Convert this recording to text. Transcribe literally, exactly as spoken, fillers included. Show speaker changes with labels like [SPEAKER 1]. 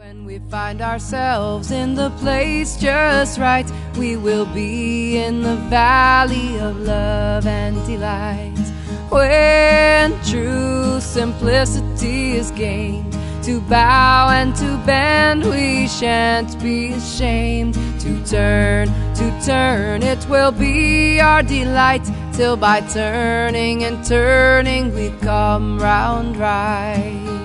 [SPEAKER 1] When we find ourselves in the place just right, we will be in the valley of love and delight. When true simplicity is gained, to bow and to bend we shan't be ashamed. To turn, to turn, it will be our delight, till by turning and turning we come round right.